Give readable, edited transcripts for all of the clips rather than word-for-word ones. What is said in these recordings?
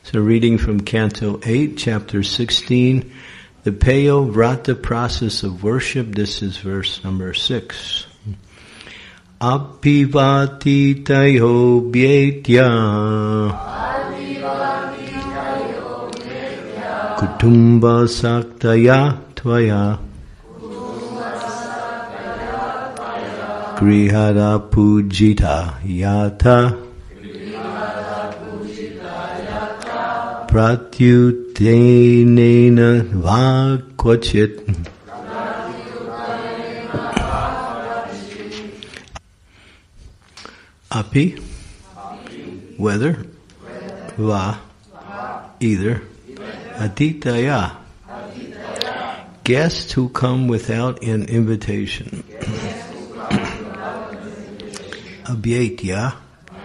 So reading from Canto 8, Chapter 16, the Peyo Vrata process of worship. This is verse number 6. Apivati tayo bhyetya kutumba saktaya tvaya grihada pujita yata pratyutenena va kvachit. Api, whether, va, either, atitaya, guests who come without an invitation. Abhyetya,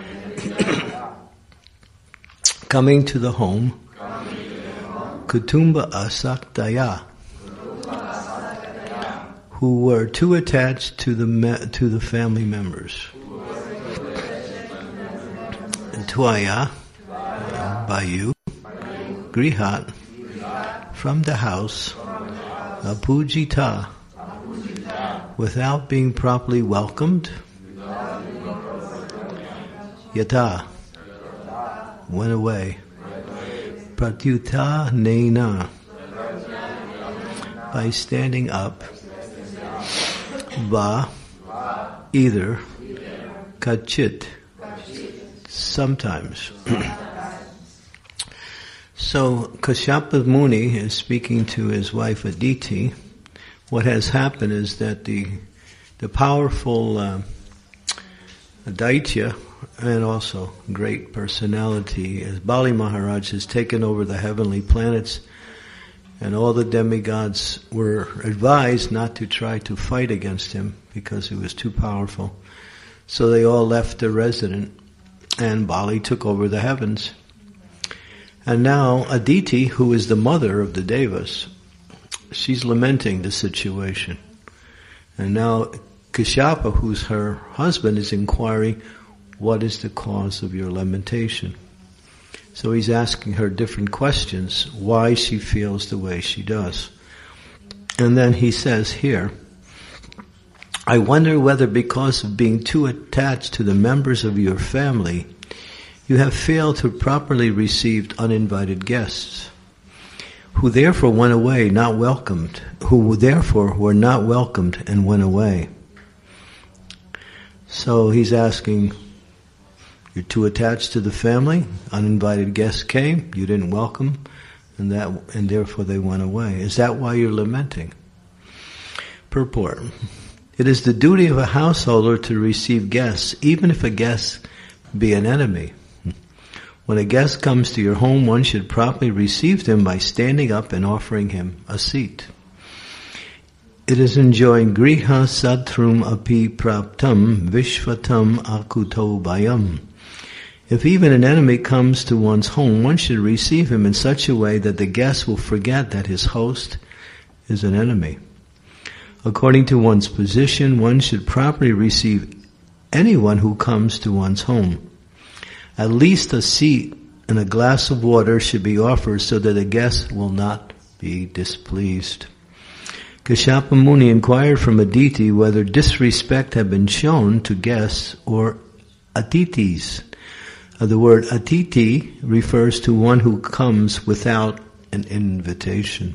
coming to the home. Kutumba asaktaya, who were too attached to the family members. Tvaya, by you. Grihat, from the house. Apujita, without being properly welcomed. Yata, went away. Pratyuta nena, by standing up. Va, either. Kachit, sometimes. So Kashyapa Muni is speaking to his wife Aditi. What has happened is that the powerful Daitya, and also great personality, as Bali Maharaj has taken over the heavenly planets, and all the demigods were advised not to try to fight against him because he was too powerful. So they all left the resident, and Bali took over the heavens. And now Aditi, who is the mother of the Devas, she's lamenting the situation. And now Kashyapa, who's her husband, is inquiring, what is the cause of your lamentation? So he's asking her different questions, why she feels the way she does. And then he says here, I wonder whether because of being too attached to the members of your family, you have failed to properly receive uninvited guests, who therefore went away not welcomed, who therefore were not welcomed and went away. So he's asking, you're too attached to the family, uninvited guests came, you didn't welcome, and therefore they went away. Is that why you're lamenting? Purport. It is the duty of a householder to receive guests, even if a guest be an enemy. When a guest comes to your home, one should properly receive them by standing up and offering him a seat. It is enjoined, Griha Satrum Api Praptam Vishvatam Akuto Bayam. If even an enemy comes to one's home, one should receive him in such a way that the guest will forget that his host is an enemy. According to one's position, one should properly receive anyone who comes to one's home. At least a seat and a glass of water should be offered so that the guest will not be displeased. Kashyapa Muni inquired from Aditi whether disrespect had been shown to guests or atitis. The word atiti refers to one who comes without an invitation.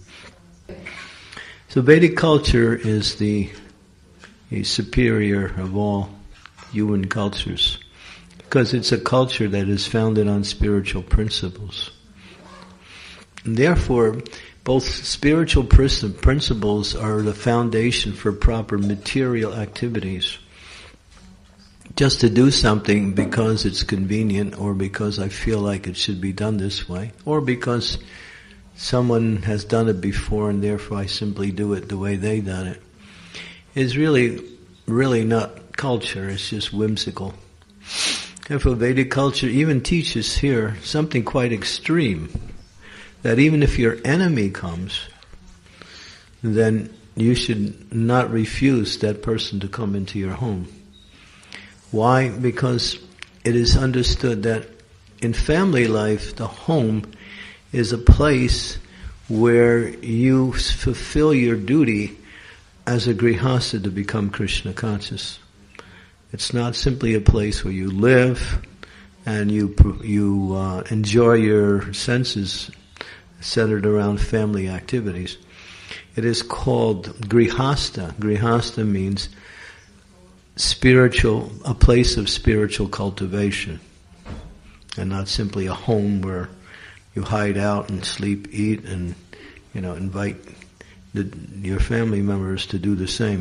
So Vedic culture is the superior of all human cultures, because it's a culture that is founded on spiritual principles. And therefore, both spiritual principles are the foundation for proper material activities. Just to do something because it's convenient, or because I feel like it should be done this way, or because someone has done it before and therefore I simply do it the way they done it, is really not culture, it's just whimsical. Therefore Vedic culture even teaches here something quite extreme, that even if your enemy comes, then you should not refuse that person to come into your home. Why? Because it is understood that in family life, the home is a place where you fulfill your duty as a grihasta to become Krishna conscious. It's not simply a place where you live and you enjoy your senses centered around family activities. It is called grihasta. Grihasta means spiritual, a place of spiritual cultivation, and not simply a home where you hide out and sleep, eat, and invite your family members to do the same.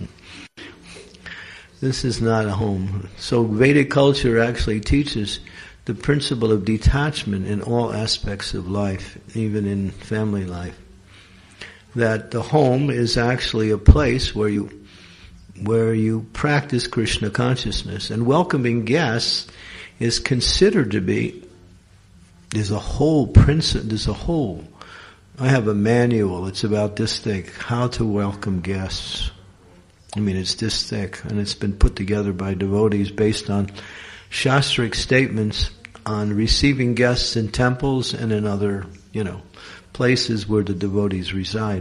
This is not a home. So Vedic culture actually teaches the principle of detachment in all aspects of life, even in family life. That the home is actually a place where you practice Krishna consciousness, and welcoming guests is considered to be, there's a whole principle, I have a manual, it's about this thick, how to welcome guests. I mean, it's this thick, and it's been put together by devotees based on Shastric statements on receiving guests in temples and in other, places where the devotees reside.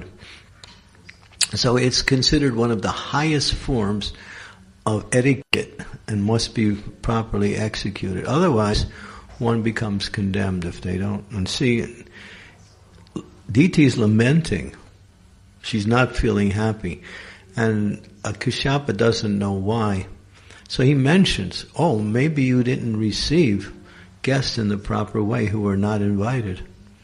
So it's considered one of the highest forms of etiquette and must be properly executed. Otherwise, one becomes condemned if they don't. And see, Diti's lamenting. She's not feeling happy. And Kashyapa doesn't know why. So he mentions, maybe you didn't receive guests in the proper way who were not invited.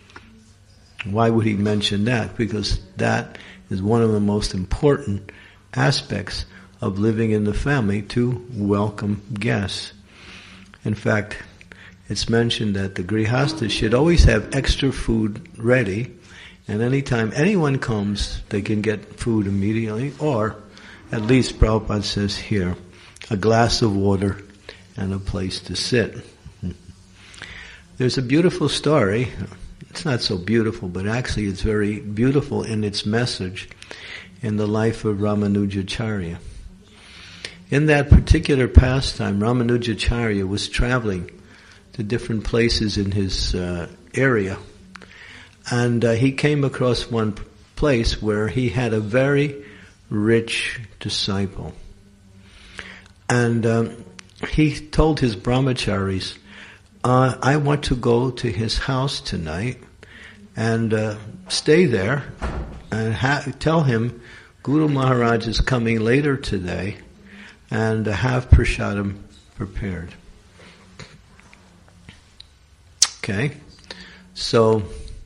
Why would he mention that? Because that is one of the most important aspects of living in the family, to welcome guests. In fact, it's mentioned that the grihastas should always have extra food ready, and anytime anyone comes, they can get food immediately, or at least Prabhupada says here, a glass of water and a place to sit. There's a beautiful story. It's not so beautiful, but actually it's very beautiful in its message in the life of Ramanujacharya. In that particular pastime, Ramanujacharya was traveling to different places in his area, and he came across one place where he had a very rich disciple. And he told his brahmacharis, I want to go to his house tonight and stay there and tell him Guru Maharaj is coming later today, and have prasadam prepared. Okay, so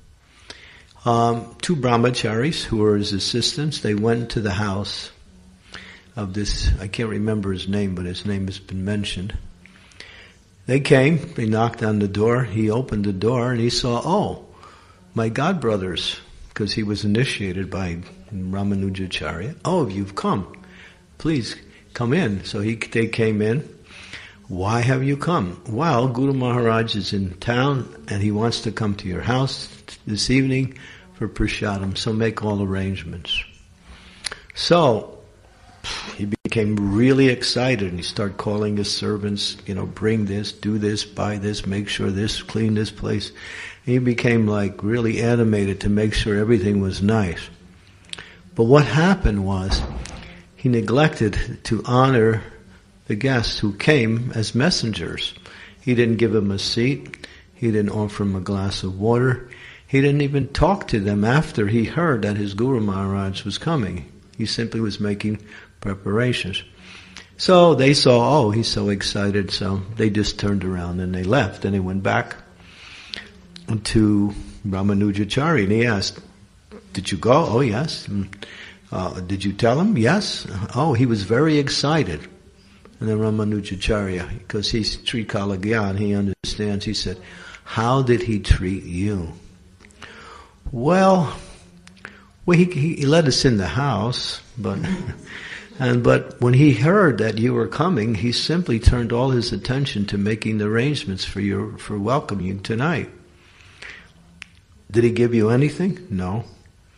two brahmacharis who were his assistants, they went to the house of this, I can't remember his name, but his name has been mentioned. They came, they knocked on the door, he opened the door and he saw, my godbrothers, because he was initiated by Ramanujacharya. You've come. Please come in. So they came in. Why have you come? Well, Guru Maharaj is in town and he wants to come to your house this evening for prasadam, so make all arrangements. So he became really excited and he started calling his servants, bring this, do this, buy this, make sure this, clean this place. He became really animated to make sure everything was nice. But what happened was he neglected to honor the guests who came as messengers. He didn't give them a seat. He didn't offer them a glass of water. He didn't even talk to them after he heard that his Guru Maharaj was coming. He simply was making preparations. So they saw, he's so excited, so they just turned around and they left, and they went back to Ramanujacharya, and he asked, did you go? Oh, yes. Did you tell him? Yes. He was very excited. And then Ramanujacharya, because he's Trikala Gyan, he understands, he said, how did he treat you? Well, he let us in the house, but when he heard that you were coming, he simply turned all his attention to making the arrangements for welcoming you tonight. Did he give you anything? No.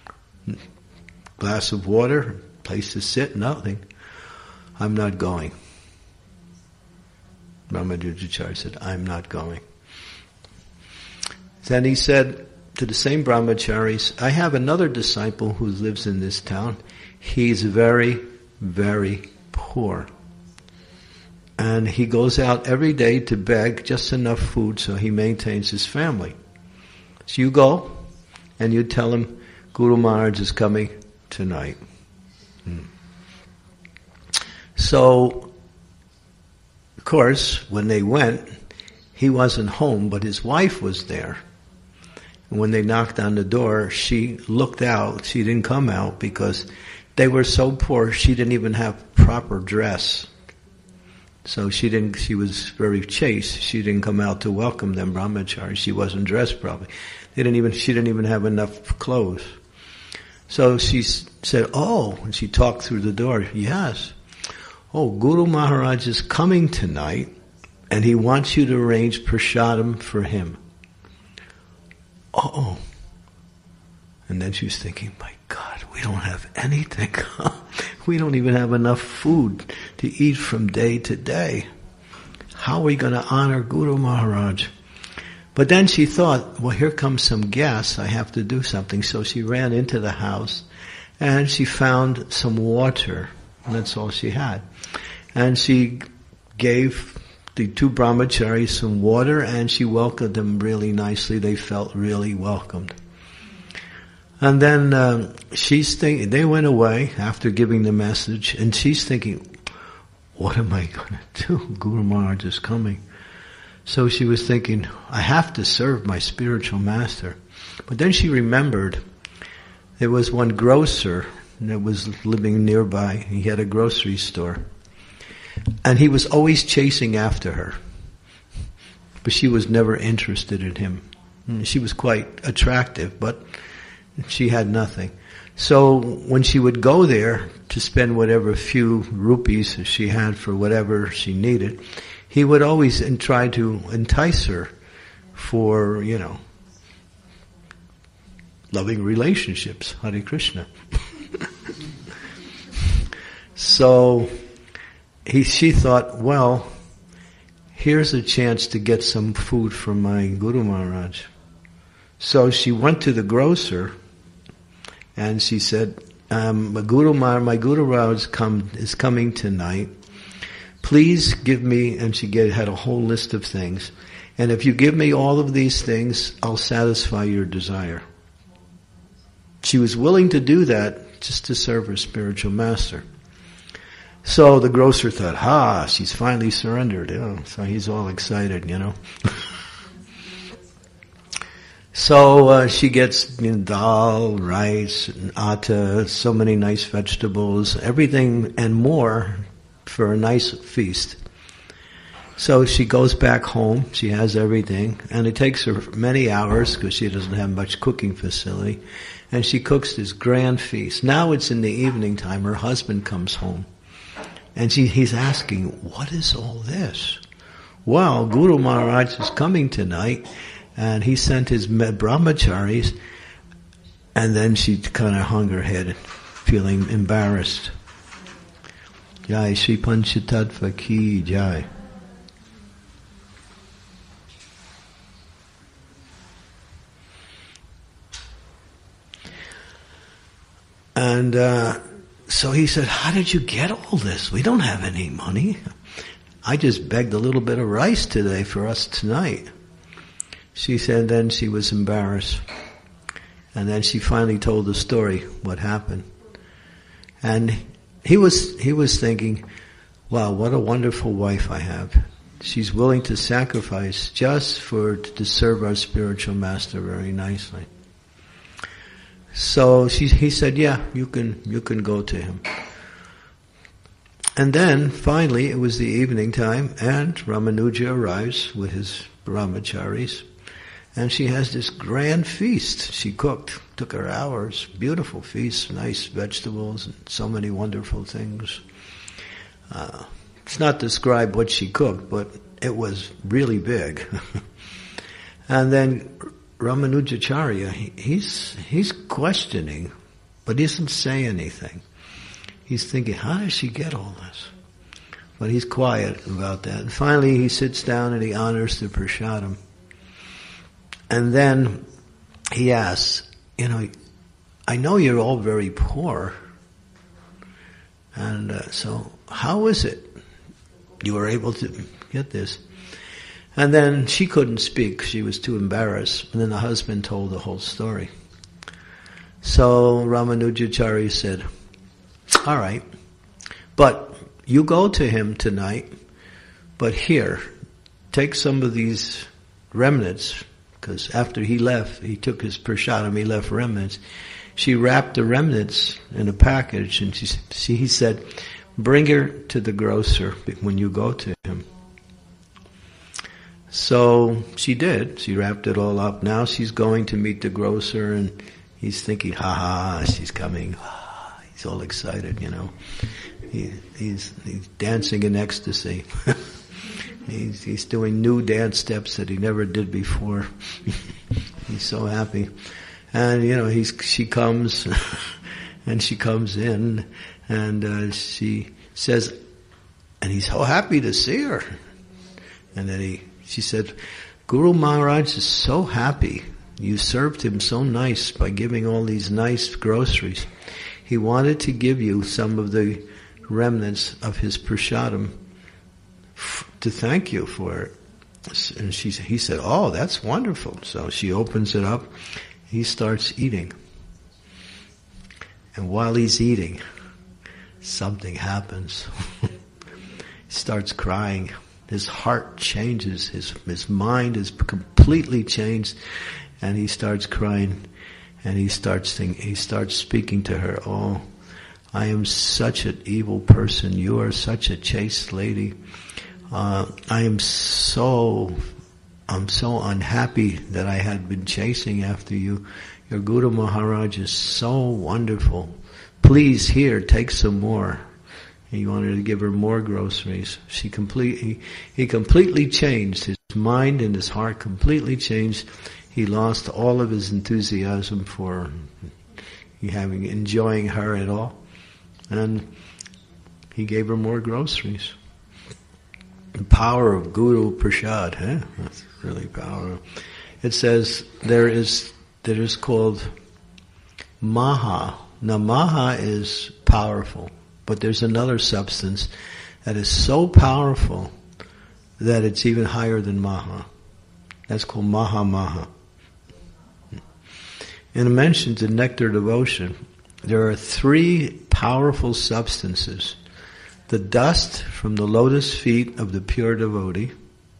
Glass of water, place to sit, nothing. I'm not going. Ramanujacharya said, I'm not going. Then he said to the same brahmacharis, I have another disciple who lives in this town. He's very, very poor. And he goes out every day to beg just enough food so he maintains his family. So you go and you tell him Guru Maharaj is coming tonight. So, of course, when they went, he wasn't home, but his wife was there. And when they knocked on the door, she looked out. She didn't come out because they were so poor, she didn't even have proper dress. So she was very chaste. She didn't come out to welcome them brahmacharis. She wasn't dressed properly. She didn't even have enough clothes. So she said, oh, and she talked through the door, yes. Oh, Guru Maharaj is coming tonight, and he wants you to arrange prasadam for him. Oh. And then she was thinking, my God, we don't have anything. We don't even have enough food to eat from day to day. How are we going to honor Guru Maharaj? But then she thought, well, here comes some guests. I have to do something. So she ran into the house and she found some water. And that's all she had. And she gave the two brahmacharis some water and she welcomed them really nicely. They felt really welcomed. And then they went away after giving the message, and she's thinking, what am I going to do? Guru Maharaj is coming. So she was thinking, I have to serve my spiritual master. But then she remembered there was one grocer that was living nearby. He had a grocery store. And he was always chasing after her. But she was never interested in him. She was quite attractive, but she had nothing. So when she would go there to spend whatever few rupees she had for whatever she needed, he would always try to entice her for, loving relationships. Hare Krishna. So she thought, well, here's a chance to get some food from my Guru Maharaj. So she went to the grocer and she said, my Guru Maharaj is coming tonight. Please give me, and she had a whole list of things. And if you give me all of these things, I'll satisfy your desire. She was willing to do that just to serve her spiritual master. So the grocer thought, she's finally surrendered. So he's all excited, So she gets dal, rice, atta, so many nice vegetables, everything and more for a nice feast. So she goes back home, she has everything, and it takes her many hours because she doesn't have much cooking facility, and she cooks this grand feast. Now it's in the evening time, her husband comes home, and he's asking, what is all this? Well, Guru Maharaj is coming tonight, and he sent his brahmacharis, and then she kind of hung her head, feeling embarrassed. Jai Shri Panchatattva Ki Jai. And so he said, how did you get all this? We don't have any money. I just begged a little bit of rice today for us tonight. She said then she was embarrassed. And then she finally told the story, what happened. And he was thinking, wow, what a wonderful wife I have. She's willing to sacrifice just to serve our spiritual master very nicely. So he said, yeah, you can go to him. And then finally it was the evening time and Ramanuja arrives with his brahmacharis. And she has this grand feast. She cooked, took her hours, beautiful feast, nice vegetables, and so many wonderful things. It's not described what she cooked, but it was really big. And then Ramanujacharya, he's questioning, but he doesn't say anything. He's thinking, how does she get all this? But he's quiet about that. And finally he sits down and he honors the prasadam. And then he asks, I know you're all very poor, and so how is it you were able to get this? And then she couldn't speak, she was too embarrassed, and then the husband told the whole story. So Ramanujacharya said, all right, but you go to him tonight, but here, take some of these remnants, because after he left, he took his prasadam, he left remnants. She wrapped the remnants in a package, and he said, bring her to the grocer when you go to him. So she did. She wrapped it all up. Now she's going to meet the grocer, and he's thinking, she's coming. He's all excited, He's dancing in ecstasy. He's doing new dance steps that he never did before. He's so happy. And, she comes, and she comes in, and she says, and he's so happy to see her. And then she said, Guru Maharaj is so happy. You served him so nice by giving all these nice groceries. He wanted to give you some of the remnants of his prasadam to thank you for it. And he said, oh, that's wonderful. So she opens it up. He starts eating. And while he's eating, something happens. He starts crying. His heart changes. His mind is completely changed. And he starts crying. And he starts speaking to her. Oh, I am such an evil person. You are such a chaste lady. I'm so unhappy that I had been chasing after you. Your Guru Maharaj is so wonderful. Please, here, take some more. He wanted to give her more groceries. He completely changed. His mind and his heart completely changed. He lost all of his enthusiasm for enjoying her at all. And he gave her more groceries. The power of Guru Prasad, That's really powerful. It says there is called Maha. Now Maha is powerful, but there's another substance that is so powerful that it's even higher than Maha. That's called Maha Maha. And it mentions in Nectar Devotion, there are 3 powerful substances. The dust from the lotus feet of the pure devotee,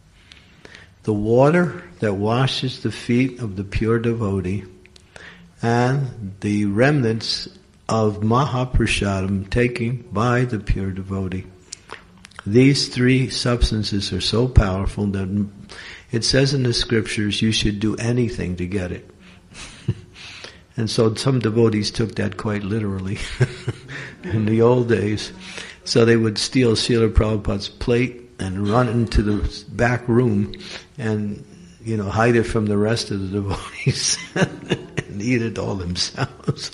the water that washes the feet of the pure devotee, and the remnants of Mahaprasadam taken by the pure devotee. These 3 substances are so powerful that it says in the scriptures you should do anything to get it. And so some devotees took that quite literally in the old days. So they would steal Srila Prabhupada's plate and run into the back room and, hide it from the rest of the devotees and eat it all themselves.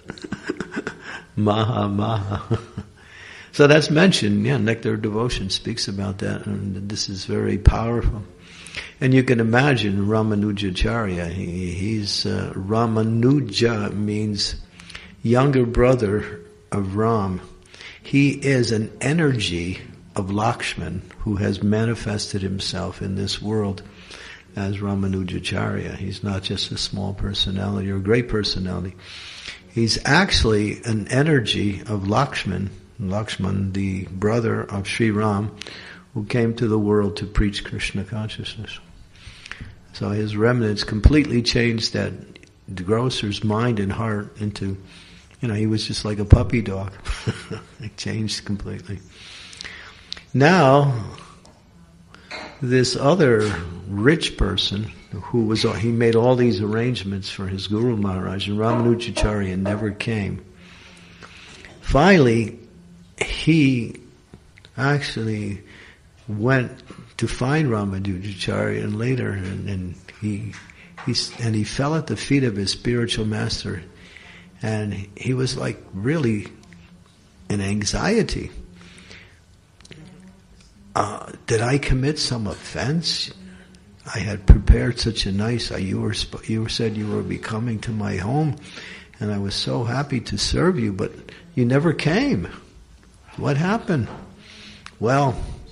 Maha, Maha. So that's mentioned, Nectar Devotion speaks about that, and this is very powerful. And you can imagine Ramanujacharya, he's Ramanuja means younger brother of Ram. He is an energy of Lakshman who has manifested himself in this world as Ramanujacharya. He's not just a small personality or a great personality. He's actually an energy of Lakshman, the brother of Sri Ram, who came to the world to preach Krishna consciousness. So his remnants completely changed the grocer's mind and heart into, he was just like a puppy dog. It changed completely. Now, this other rich person he made all these arrangements for his Guru Maharaj, and Ramanujacharya never came. Finally, he actually went to find Ramanujacharya, and later, and he fell at the feet of his spiritual master, and he was like really in anxiety. Did I commit some offense? I had prepared such a nice, you said you were be coming to my home, and I was so happy to serve you, but you never came. What happened? Well,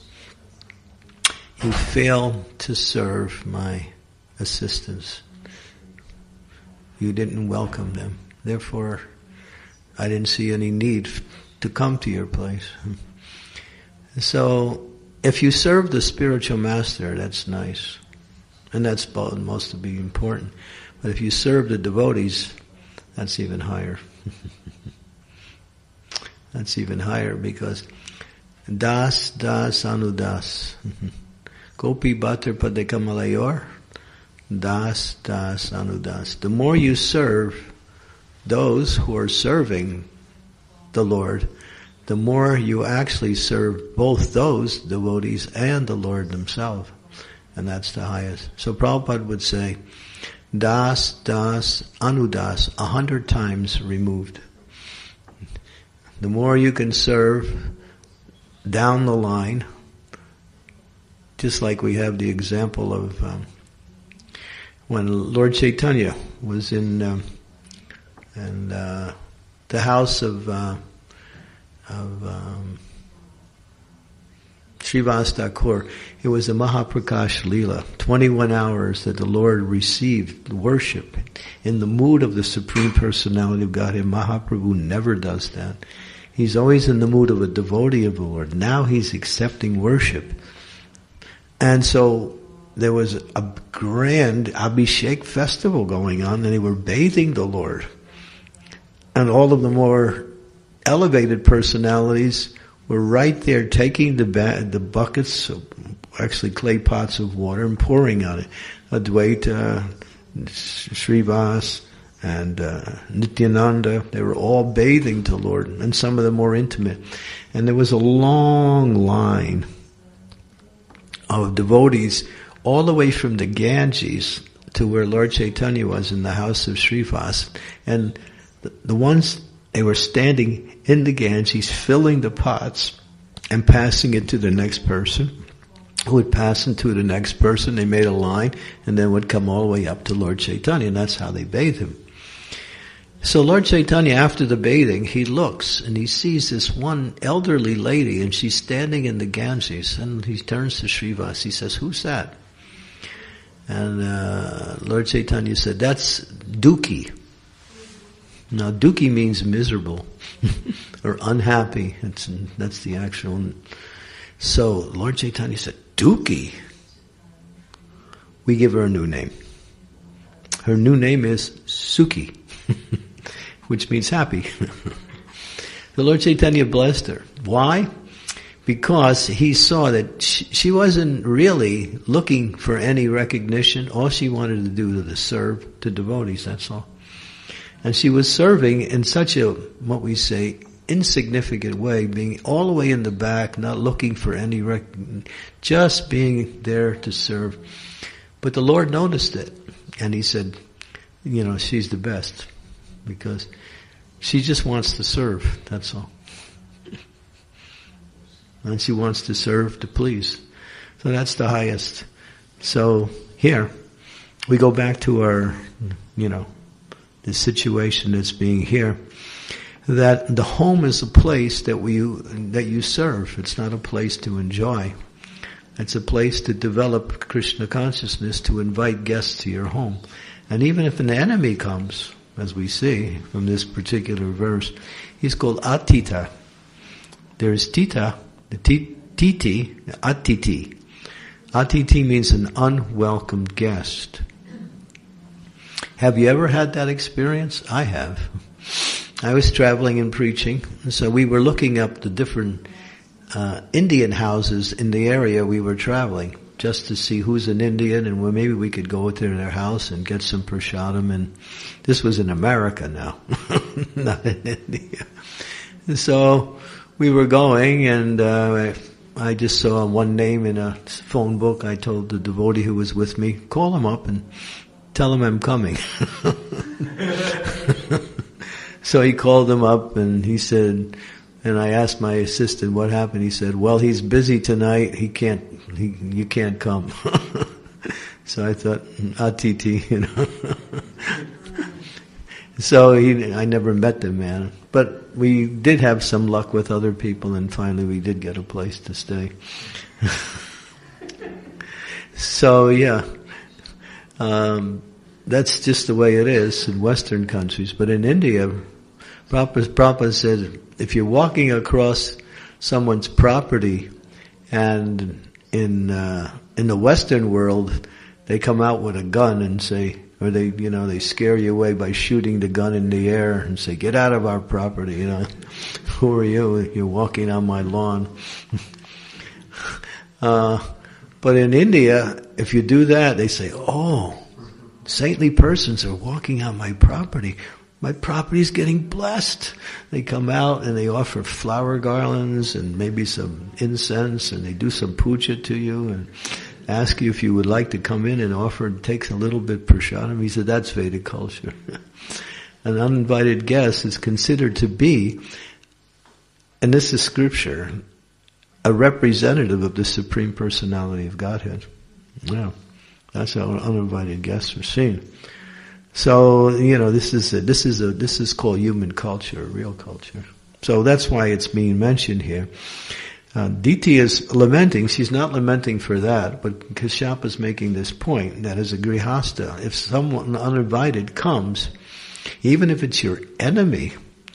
you failed to serve my assistants. You didn't welcome them. Therefore, I didn't see any need to come to your place. So, if you serve the spiritual master, that's nice. And that's most to be important. But if you serve the devotees, that's even higher. That's even higher because das anudas. Gopi Bhatter Padekamalayur, das anudas. The more you serve those who are serving the Lord, the more you actually serve both those devotees and the Lord himself. And that's the highest. So Prabhupada would say, das, anudas, 100 times removed. The more you can serve down the line, just like we have the example of when Lord Chaitanya was in the house of Srivas Thakur. It was a Mahaprakash Leela, 21 hours that the Lord received worship in the mood of the Supreme Personality of Godhead. Mahaprabhu never does that. He's always in the mood of a devotee of the Lord. Now he's accepting worship. And so there was a grand Abhishek festival going on, and they were bathing the Lord. And all of the more elevated personalities were right there taking the buckets, actually clay pots of water, and pouring on it. Advaita, Srivas, and Nityananda, they were all bathing the Lord, and some of them more intimate. And there was a long line of devotees all the way from the Ganges to where Lord Chaitanya was in the house of Srivas. And the ones, they were standing in the Ganges, filling the pots and passing it to the next person, who would pass it to the next person. They made a line and then would come all the way up to Lord Chaitanya, and that's how they bathed him. So Lord Chaitanya, after the bathing, he looks and he sees this one elderly lady, and she's standing in the Ganges, and he turns to Srivas. He says, "Who's that?" And Lord Chaitanya said, "That's Dukhi." Now, Dukhi means miserable or unhappy. That's the actual. So Lord Chaitanya said, "Dukhi? We give her a new name. Her new name is Sukhi," which means happy. The Lord Chaitanya blessed her. Why? Because he saw that she wasn't really looking for any recognition. All she wanted to do was to serve the devotees, that's all. And she was serving in such a, what we say, insignificant way, being all the way in the back, not looking for any recognition, just being there to serve. But the Lord noticed it, and he said, she's the best, because she just wants to serve, that's all. And she wants to serve to please. So that's the highest. So here, we go back to our, the situation that's being here, that the home is a place that you serve. It's not a place to enjoy. It's a place to develop Krishna consciousness, to invite guests to your home. And even if an enemy comes, as we see from this particular verse, he's called Atita. There's Tita, the Titi, Atiti. Atiti means an unwelcomed guest. Have you ever had that experience? I have. I was traveling and preaching, so we were looking up the different Indian houses in the area we were traveling, just to see who's an Indian, and maybe we could go to their house and get some prasadam. And this was in America now, not in India. So we were going, and I just saw one name in a phone book. I told the devotee who was with me, call him up and tell him I'm coming. So he called him up, and he said, and I asked my assistant what happened. He said, "Well, he's busy tonight. You can't come." So I thought, Atiti, you know. So I never met the man. But we did have some luck with other people, and finally we did get a place to stay. So yeah, that's just the way it is in Western countries. But in India, Prabhupada said, if you're walking across someone's property, and in the Western world, they come out with a gun and say, or they scare you away by shooting the gun in the air and say, get out of our property, you know. Who are you? You're walking on my lawn. But in India, if you do that, they say, oh, saintly persons are walking on my property. My property's getting blessed. They come out and they offer flower garlands and maybe some incense, and they do some puja to you and ask you if you would like to come in and offer and take a little bit prasadam. He said, that's Vedic culture. An uninvited guest is considered to be, and this is scripture, a representative of the Supreme Personality of Godhead. Yeah, that's how uninvited guests are seen. So, this is called human culture, real culture. So that's why it's being mentioned here. Diti is lamenting. She's not lamenting for that, but Kashyapa is making this point that as a grihasta, if someone uninvited comes, even if it's your enemy,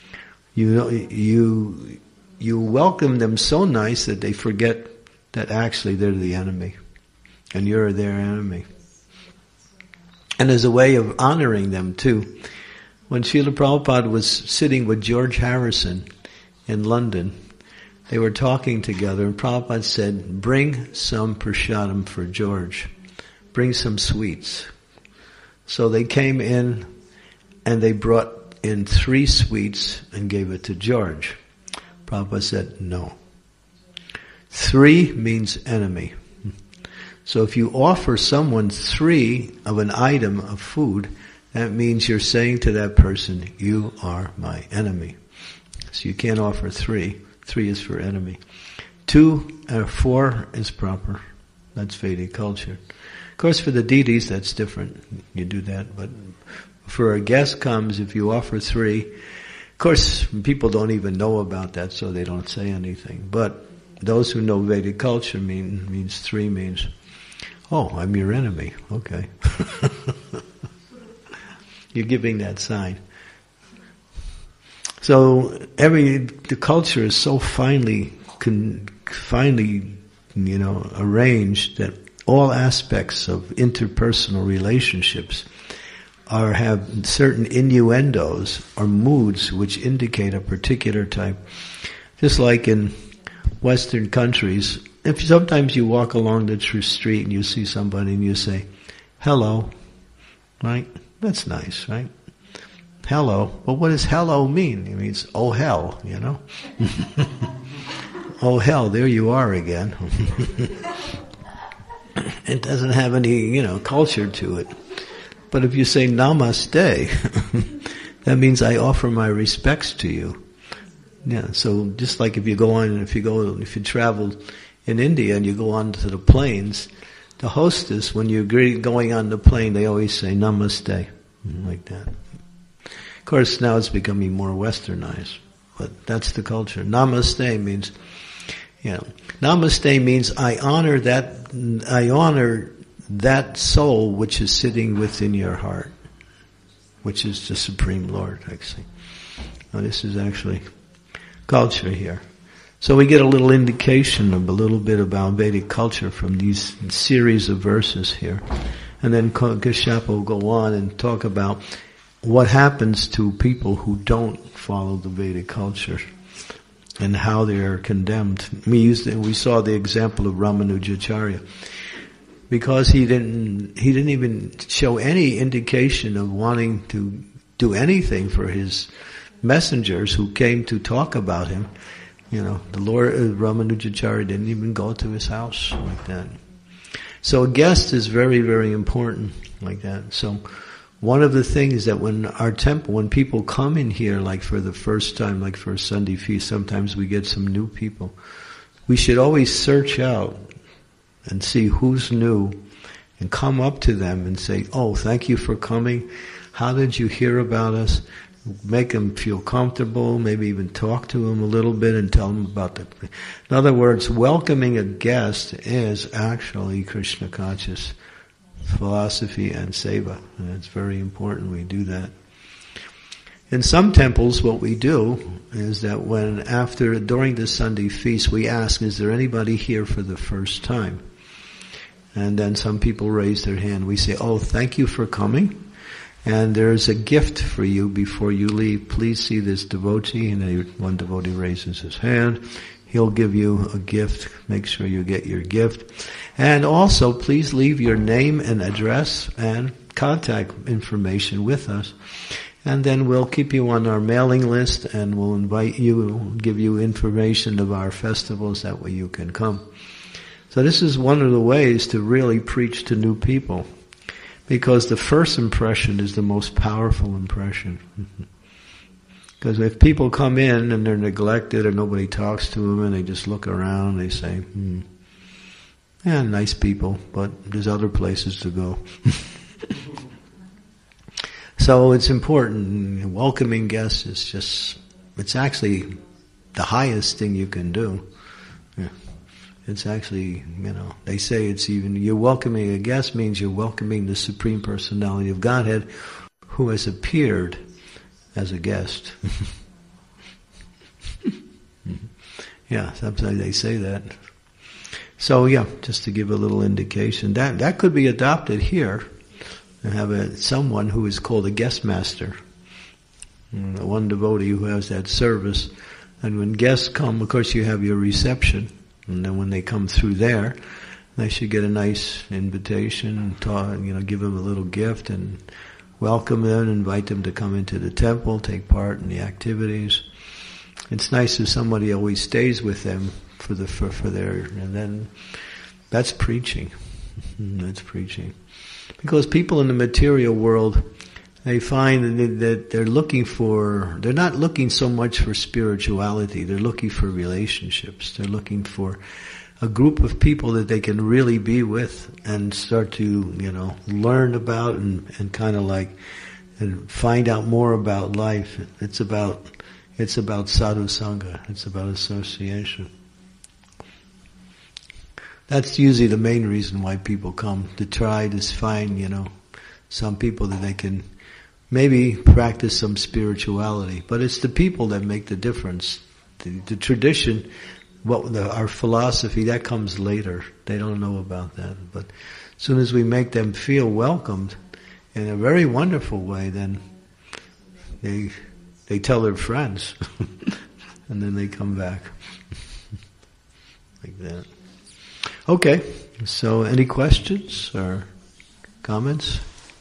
you welcome them so nice that they forget that actually they're the enemy, and you're their enemy. And as a way of honoring them too, when Srila Prabhupada was sitting with George Harrison in London, they were talking together, and Prabhupada said, bring some prasadam for George. Bring some sweets. So they came in, and they brought in 3 sweets and gave it to George. Prabhupada said, no. 3 means enemy. So if you offer someone 3 of an item of food, that means you're saying to that person, you are my enemy. So you can't offer 3. 3 is for enemy. 2 or 4 is proper. That's Vedic culture. Of course, for the deities, that's different. You do that. But for a guest comes, if you offer 3, of course, people don't even know about that, so they don't say anything. But those who know Vedic culture means 3 means, oh, I'm your enemy. Okay. You're giving that sign. So the culture is so finely arranged that all aspects of interpersonal relationships have certain innuendos or moods which indicate a particular type. Just like in Western countries, if sometimes you walk along the street and you see somebody and you say, hello, right? That's nice, right? Hello. But what does hello mean? It means, oh hell, Oh hell, there you are again. It doesn't have any, culture to it. But if you say namaste, that means I offer my respects to you. Yeah, so just like if you travel in India and you go onto the planes, the hostess, when you're going on the plane, they always say namaste, like that. Of course, now it's becoming more westernized, but that's the culture. Namaste means, namaste means I honor that soul which is sitting within your heart, which is the Supreme Lord, actually. Now, this is actually culture here. So we get a little indication of a little bit about Vedic culture from these series of verses here. And then Kashyapa will go on and talk about what happens to people who don't follow the Vedic culture and how they are condemned. We saw the example of Ramanujacharya. Because he didn't even show any indication of wanting to do anything for his messengers who came to talk about him. The Lord Ramanujacharya didn't even go to his house like that. So a guest is very, very important like that. So one of the things that when people come in here, like for the first time, like for a Sunday feast, sometimes we get some new people. We should always search out and see who's new and come up to them and say, "Oh, thank you for coming. How did you hear about us?" Make them feel comfortable, maybe even talk to them a little bit and tell them about the... In other words, welcoming a guest is actually Krishna conscious philosophy and seva. And it's very important we do that. In some temples, what we do is that during the Sunday feast, we ask, is there anybody here for the first time? And then some people raise their hand. We say, "Oh, thank you for coming. And there's a gift for you before you leave. Please see this devotee." And one devotee raises his hand. He'll give you a gift. Make sure you get your gift. And also, please leave your name and address and contact information with us. And then we'll keep you on our mailing list and we'll invite you, give you information of our festivals. That way you can come. So this is one of the ways to really preach to new people. Because the first impression is the most powerful impression. Because if people come in and they're neglected or nobody talks to them and they just look around, they say, yeah, nice people, but there's other places to go. So it's important. Welcoming guests is it's actually the highest thing you can do. Yeah. It's actually, they say you're welcoming a guest means you're welcoming the Supreme Personality of Godhead who has appeared as a guest. Yeah, sometimes they say that. So yeah, just to give a little indication, that could be adopted here and have someone who is called a guest master. One devotee who has that service. And when guests come, of course you have your reception. And then when they come through there, they should get a nice invitation and talk, give them a little gift and welcome them, invite them to come into the temple, take part in the activities. It's nice if somebody always stays with them for and then that's preaching. That's preaching. Because people in the material world, they find that they're not looking so much for spirituality, they're looking for relationships. They're looking for a group of people that they can really be with and start to, learn about and kind of and find out more about life. It's about sadhu sangha, it's about association. That's usually the main reason why people come, to try to find, some people that they can maybe practice some spirituality. But it's the people that make the difference. The tradition, our philosophy, that comes later. They don't know about that. But as soon as we make them feel welcomed in a very wonderful way, then they tell their friends. And then they come back. Like that. Okay, so any questions or comments?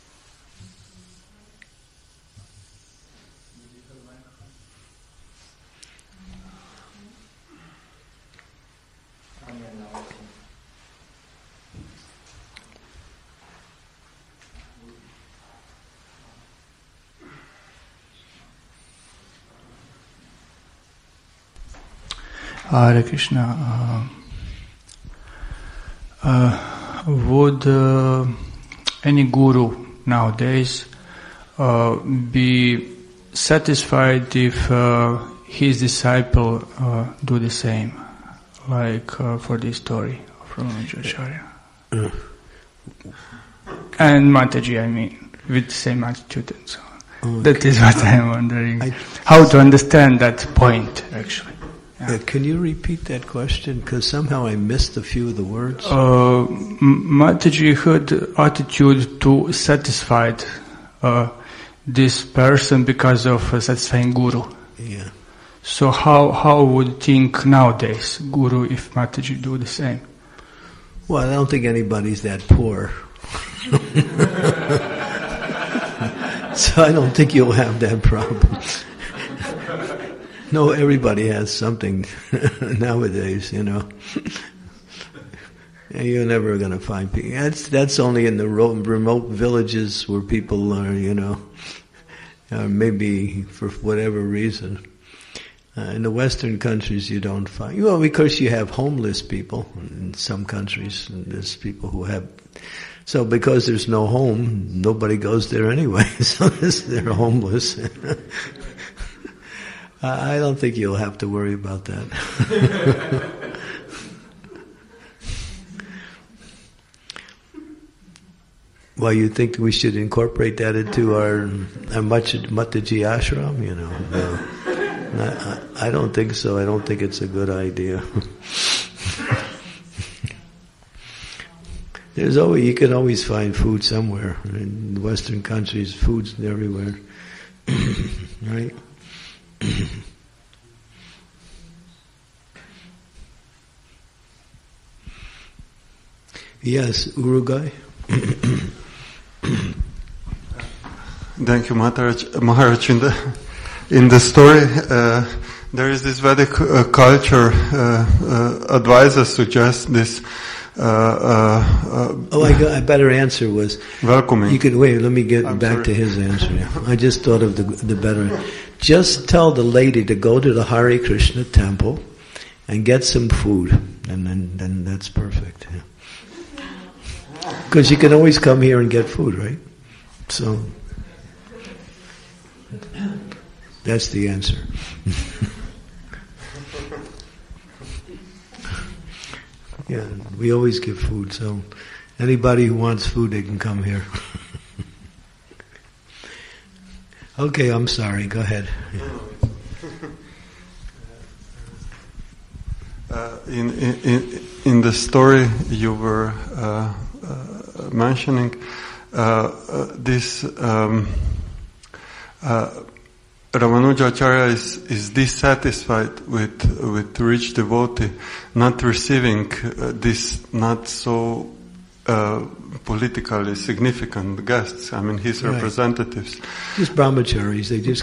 Hare Krishna. Would any guru nowadays be satisfied if his disciple do the same, like for this story from Acharya? And Mataji, I mean, with the same attitude and so on. Okay. That is what I'm wondering. How to understand that point, actually. Yeah. Can you repeat that question? Because somehow I missed a few of the words. Mataji had attitude to satisfied this person because of satisfying guru. Yeah. So how would think nowadays guru if Mataji do the same? Well, I don't think anybody's that poor. So I don't think you'll have that problem. No, everybody has something nowadays, You're never going to find people. That's only in the remote villages where people are, maybe for whatever reason. In the Western countries, you don't find. Well, because you have homeless people in some countries, and there's people who have So because there's no home, nobody goes there anyway. So they're homeless. I don't think you'll have to worry about that. Well, you think we should incorporate that into our Mataji ashram? No. I don't think so. I don't think it's a good idea. You can always find food somewhere. In Western countries, food's everywhere. Right? Yes, Uruguay. Thank you, Maharaj. In the story, there is this Vedic culture. Advisor suggests this. I better answer was welcoming. You could wait. Let me get back to his answer. Yeah. I just thought of the better. Just tell the lady to go to the Hare Krishna temple and get some food, and then that's perfect. Yeah. Because you can always come here and get food, right? So that's the answer. Yeah, we always give food, so anybody who wants food, they can come here. Okay, I'm sorry, go ahead. In the story you were mentioning, this Ramanujacharya is dissatisfied with rich devotee not receiving this not so politically significant guests. I mean, his representatives. Just brahmacharis. They just.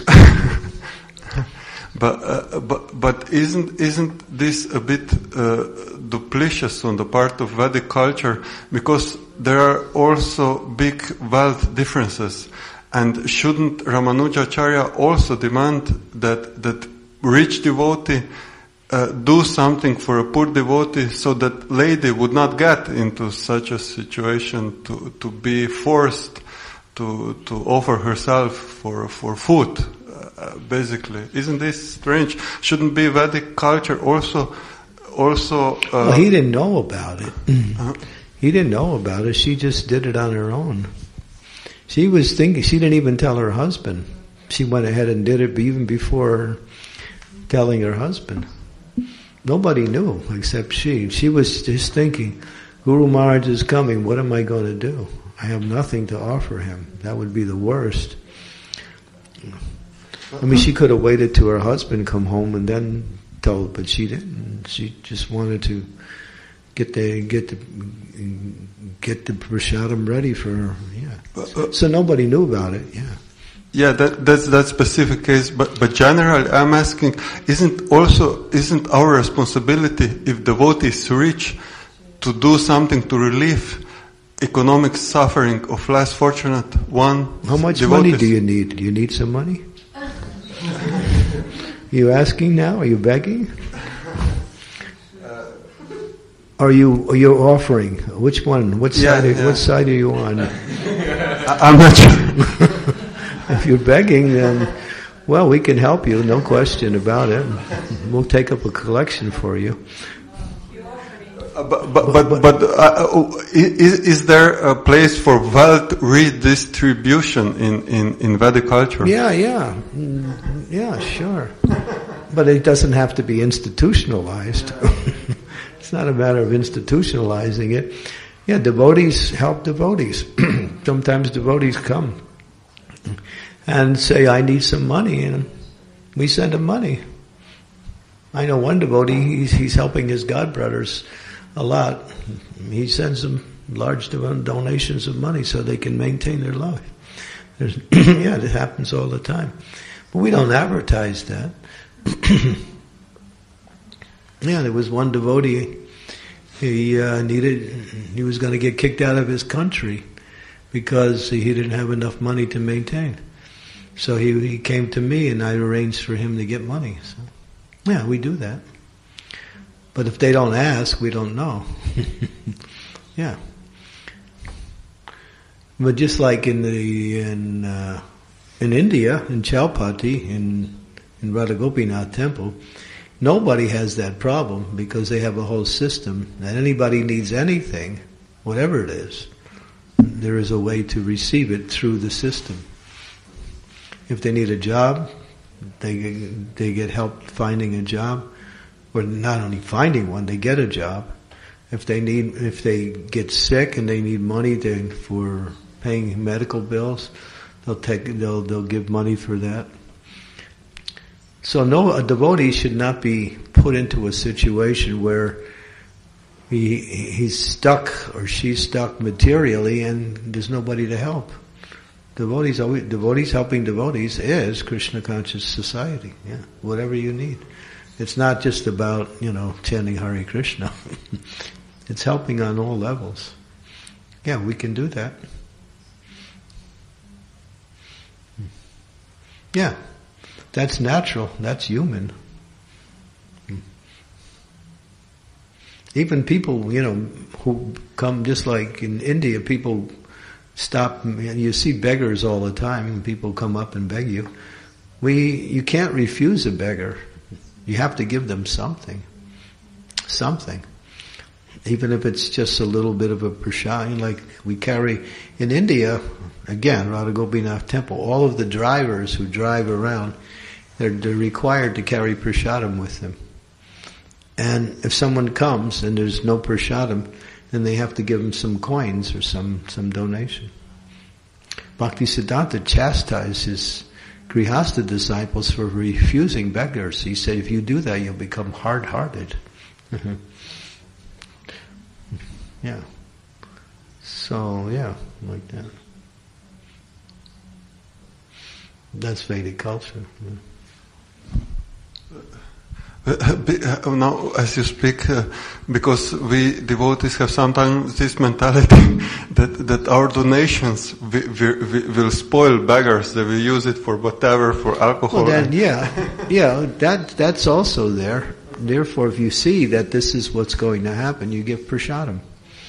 But isn't this a bit duplicitous on the part of Vedic culture, because there are also big wealth differences, and shouldn't Ramanujacharya also demand that rich devotee do something for a poor devotee, so that lady would not get into such a situation to be forced to offer herself for food? Basically, isn't this strange? Shouldn't be Vedic culture also? Well, he didn't know about it. He didn't know about it. She just did it on her own. She was thinking. She didn't even tell her husband. She went ahead and did it even before telling her husband. Nobody knew except she. She was just thinking, Guru Maharaj is coming. What am I going to do? I have nothing to offer him. That would be the worst. I mean, she could have waited till her husband come home and then told, but she didn't. She just wanted to get the prasadam ready for her. Yeah. So nobody knew about it. Yeah. Yeah, that's that specific case. But generally, I'm asking: isn't our responsibility, if devotee is rich, to do something to relieve economic suffering of less fortunate one? How much money do you need? Do you need some money? You asking now? Are you begging? Are you offering? Which one? What side? What side are you on? I'm not sure. If you're begging, then well, we can help you. No question about it. We'll take up a collection for you. Is there a place for wealth redistribution in Vedic culture? Yeah, sure. But it doesn't have to be institutionalized. It's not a matter of institutionalizing it. Yeah, devotees help devotees. Sometimes devotees come and say, I need some money, and we send them money. I know one devotee, he's helping his godbrothers a lot. He sends them large donations of money so they can maintain their life. It happens all the time. But we don't advertise that. There was one devotee, he was going to get kicked out of his country because he didn't have enough money to maintain. So he came to me and I arranged for him to get money. So, yeah, we do that. But if they don't ask, we don't know. Yeah. But just like in India, in Chaupati, in Radha Gopinath temple, nobody has that problem because they have a whole system that anybody needs anything, whatever it is, there is a way to receive it through the system. If they need a job, they get help finding a job, or not only finding one, they get a job. If they get sick and they need money for paying medical bills, they'll give money for that. So a devotee should not be put into a situation where he's stuck or she's stuck materially and there's nobody to help. Devotees helping devotees is Krishna conscious society. Yeah, whatever you need. It's not just about, chanting Hare Krishna. It's helping on all levels. Yeah, we can do that. Yeah, that's natural. That's human. Even people, who come, just like in India, people stop. You see beggars all the time, and people come up and beg you. You can't refuse a beggar. You have to give them something. Something. Even if it's just a little bit of a prasad, like we carry in India, again, Radha Gopinath temple, all of the drivers who drive around, they're required to carry prasadam with them. And if someone comes and there's no prasadam, then they have to give them some coins or some donation. Bhaktisiddhanta chastised his Grihastha disciples for refusing beggars. He said, if you do that, you'll become hard-hearted. Yeah. So, yeah, like that. That's Vedic culture. Yeah. Now, as you speak, because we devotees have sometimes this mentality that our donations will spoil beggars. They will use it for whatever, for alcohol. Well, that's also there. Therefore, if you see that this is what's going to happen, you give prasadam.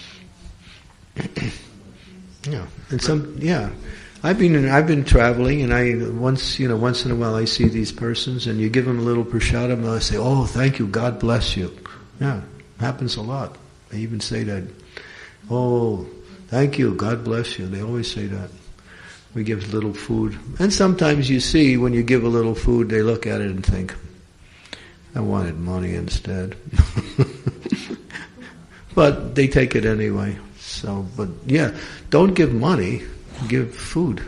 Yeah, and I've been traveling, and once in a while I see these persons, and you give them a little prasadam, and I say, "Oh, thank you, God bless you." Yeah, happens a lot. They even say that. "Oh, thank you, God bless you." They always say that. We give little food, and sometimes you see when you give a little food, they look at it and think, "I wanted money instead," but they take it anyway. So, but yeah, don't give money. Give food.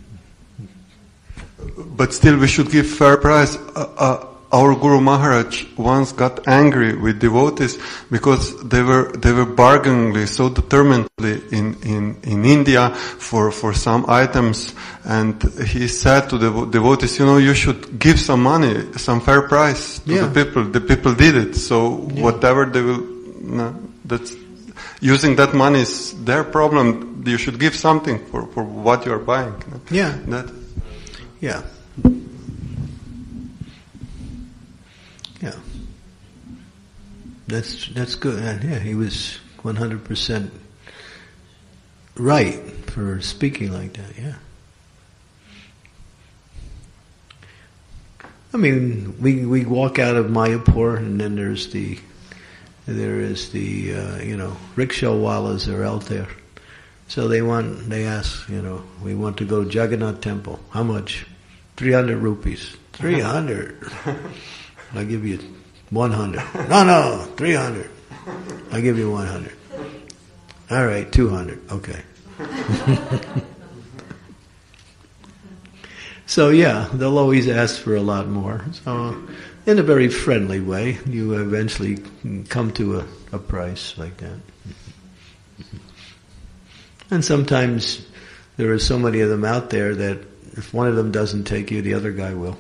But still we should give fair price. Our Guru Maharaj once got angry with devotees because they were bargaining so determinedly in India for some items, and he said to the devotees, you should give some money, some fair price to the people. The people did it, so whatever they will, that's using that money is their problem. You should give something for what you are buying. Yeah. Yeah. That's good. And yeah, he was 100% right for speaking like that. Yeah. I mean, we walk out of Mayapur, and then there is the rickshaw wallas are out there. So they ask, we want to go to Jagannath temple. How much? 300 rupees. 300. I'll give you 100. No, 300. I'll give you 100. All right, 200. Okay. So yeah, they'll always ask for a lot more. So in a very friendly way, you eventually come to a price like that. And sometimes there are so many of them out there that if one of them doesn't take you, the other guy will.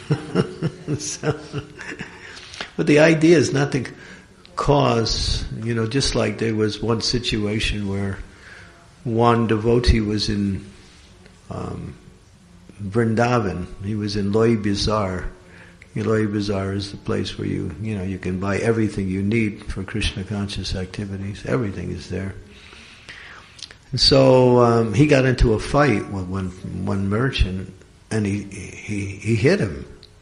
But the idea is not to cause, just like there was one situation where one devotee was in Vrindavan. He was in Loi Bazaar. Loi Bazaar is the place where you can buy everything you need for Krishna conscious activities. Everything is there. And so he got into a fight with one merchant, and he hit him.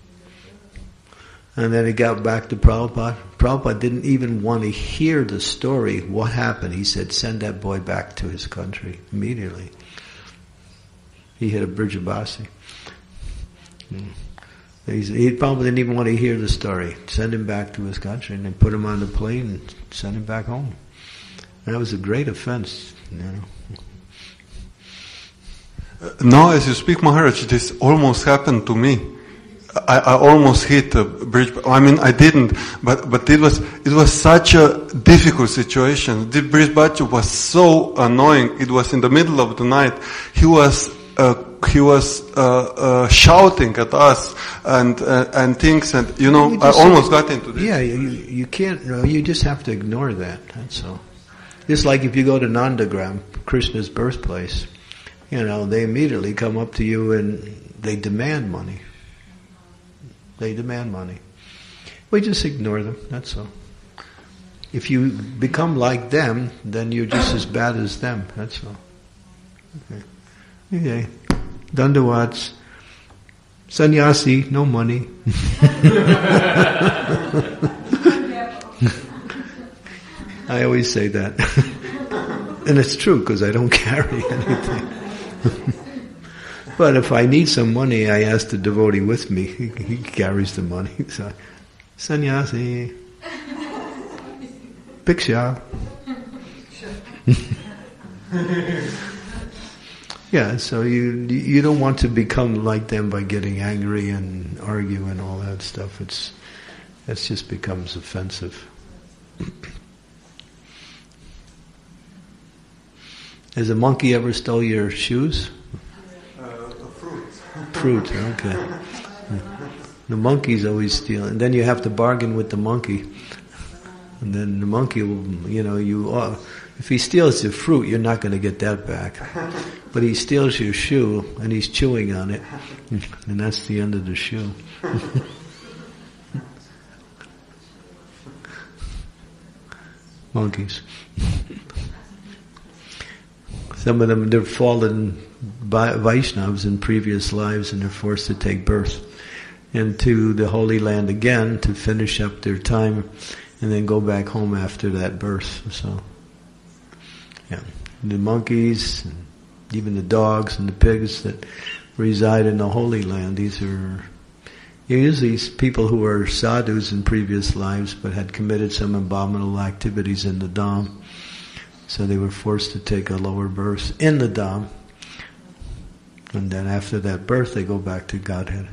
And then he got back to Prabhupada. Prabhupada didn't even want to hear the story. What happened? He said, send that boy back to his country immediately. He hit a Brijabasi. He probably didn't even want to hear the story. Send him back to his country, and then put him on the plane and send him back home. And that was a great offense, you know. Now as you speak, Maharaj, this almost happened to me. I almost hit a bridge. I mean, I didn't, but it was such a difficult situation. The Bridge Bachu was so annoying. It was in the middle of the night. He was shouting at us and things, and I almost got into this. Yeah, you can't. You just have to ignore that. That's all. Just like if you go to Nandagram, Krishna's birthplace, they immediately come up to you and they demand money. They demand money. We just ignore them, that's all. If you become like them, then you're just as bad as them, that's all. Okay. Dandavats. Sannyasi, no money. I always say that. And it's true, because I don't carry anything. But if I need some money, I ask the devotee with me. He carries the money. So, sannyasi, bhiksha. Yeah, so you don't want to become like them by getting angry and argue and all that stuff. That just becomes offensive. Has a monkey ever stole your shoes? Fruit, okay. The monkey's always stealing. And then you have to bargain with the monkey. And then the monkey will, if he steals the fruit, you're not going to get that back. But he steals your shoe, and he's chewing on it. And that's the end of the shoe. Monkeys. Some of them, they're fallen Vaishnavas in previous lives, and they're forced to take birth into the Holy Land again to finish up their time and then go back home after that birth. So, yeah. The monkeys, and even the dogs and the pigs that reside in the Holy Land, these are usually people who are sadhus in previous lives but had committed some abominable activities in the Dham. So they were forced to take a lower birth in the Dham. And then after that birth, they go back to Godhead.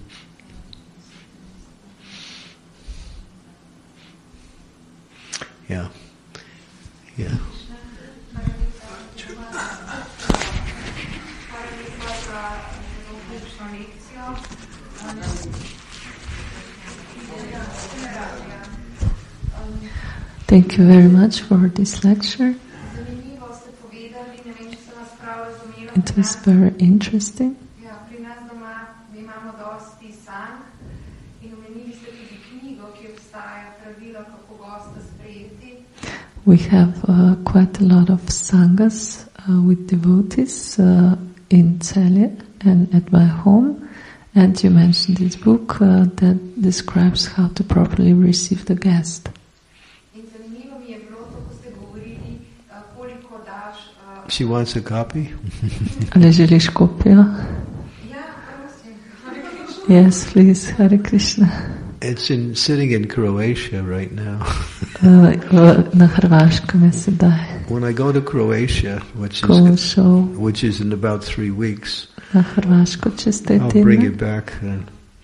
Yeah. Thank you very much for this lecture. It was very interesting. We have quite a lot of sanghas with devotees in Celje and at my home. And you mentioned this book that describes how to properly receive the guest. She wants a copy? Ali želiš kopijo? Yes, please. Hare Krishna. It's sitting in Croatia right now. Na Hrvaškom je sedaj. When I go to Croatia, which is in about 3 weeks, na Hrvaško čez 3 I'll bring it back then.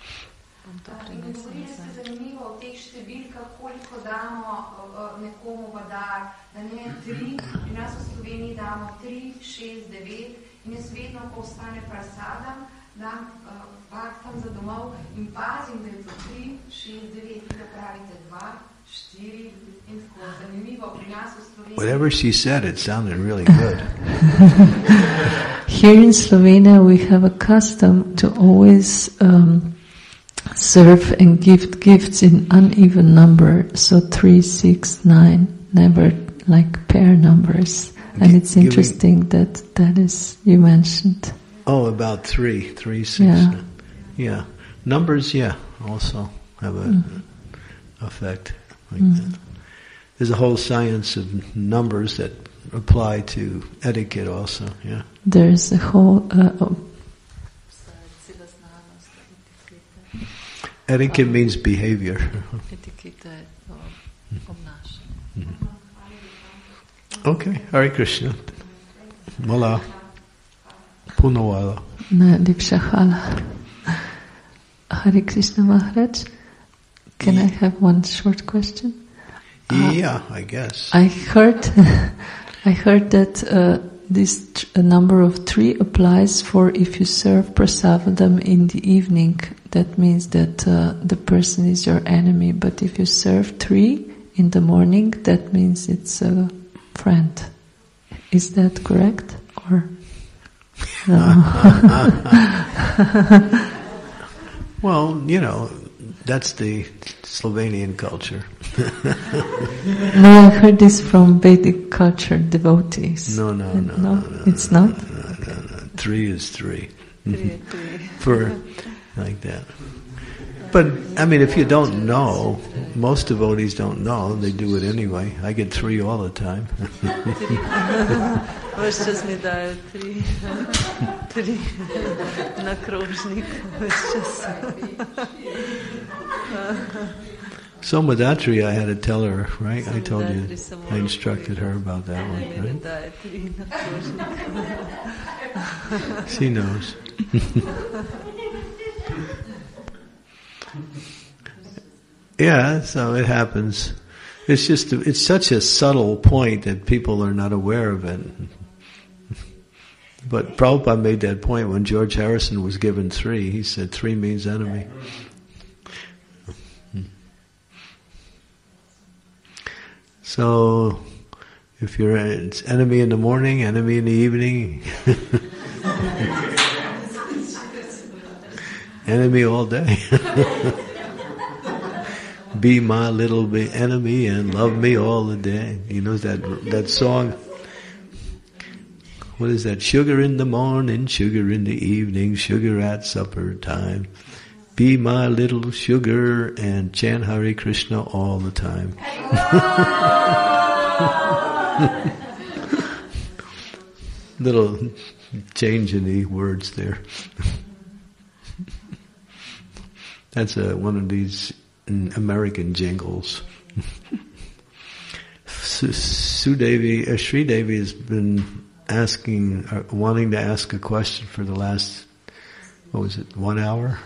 Whatever she said, it sounded really good. Here in Slovenia, we have a custom to always serve and give gifts in uneven number, so 3, 6, 9, never like pair numbers. And it's interesting that is, you mentioned. Oh, about 3, 6. Yeah. Numbers, also have an effect like that. There's a whole science of numbers that apply to etiquette also, yeah. There's a whole... etiquette means behavior. Okay, Hare Krishna. Mala. Punawala. Najlepša hvala. Hare Krishna Maharaj, can I have one short question? Yeah, I guess. I heard that this number of 3 applies for if you serve prasadam in the evening. That means that the person is your enemy. But if you serve 3 in the morning, that means it's a friend. Is that correct? Or no? Well, that's the Slovenian culture. No, I heard this from Vedic culture, devotees. No, it's not? No. 3 is 3. For like that. But, if you don't know, most devotees don't know, they do it anyway. I get 3 all the time. So Madatri, I had to tell her, right? I told you, I instructed her about that one, right? She knows. Yeah, so it happens. It's such a subtle point that people are not aware of it. But Prabhupada made that point when George Harrison was given 3. He said 3 means enemy. So, if you're it's enemy in the morning, enemy in the evening, enemy all day. Be my little enemy and love me all the day. You know that song? What is that? Sugar in the morning, sugar in the evening, sugar at supper time. Be my little sugar and chant Hare Krishna all the time. Little change in the words there. That's one of these American jingles. Sri Devi has been wanting to ask a question for the last, 1 hour?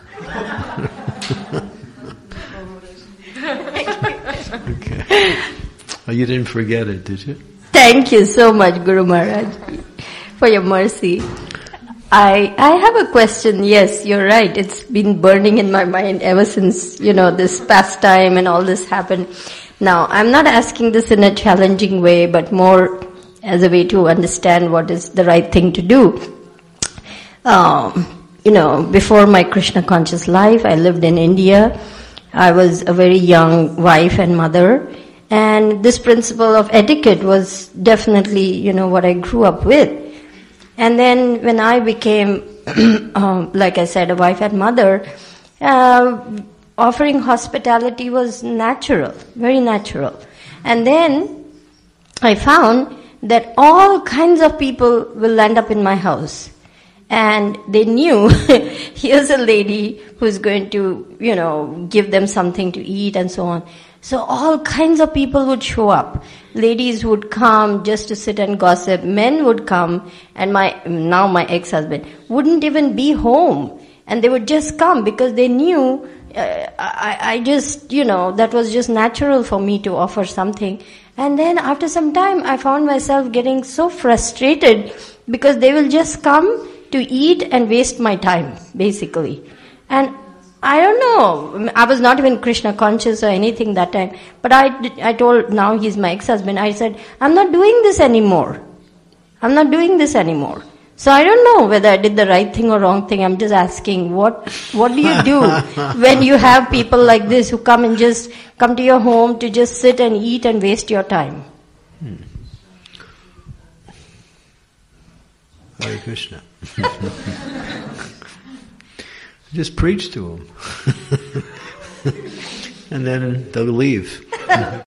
Okay. Oh, you didn't forget it, did you? Thank you so much, Guru Maharaj, for your mercy. I have a question. Yes, you're right. It's been burning in my mind ever since, this pastime and all this happened. Now, I'm not asking this in a challenging way, but more as a way to understand what is the right thing to do. Before my Krishna conscious life, I lived in India. I was a very young wife and mother. And this principle of etiquette was definitely, what I grew up with. And then when I became, like I said, a wife and mother, offering hospitality was natural, very natural. And then I found that all kinds of people will land up in my house. And they knew, here's a lady who's going to, give them something to eat and so on. So all kinds of people would show up. Ladies would come just to sit and gossip. Men would come, and my ex-husband wouldn't even be home. And they would just come because they knew, that was just natural for me to offer something. And then after some time, I found myself getting so frustrated because they will just come to eat and waste my time, basically. And I don't know, I was not even Krishna conscious or anything that time, but I told, now he's my ex-husband, I said, I'm not doing this anymore. So I don't know whether I did the right thing or wrong thing. I'm just asking, what do you do when you have people like this who come to your home to just sit and eat and waste your time? Hare Krishna. Just preach to them. And then they'll leave.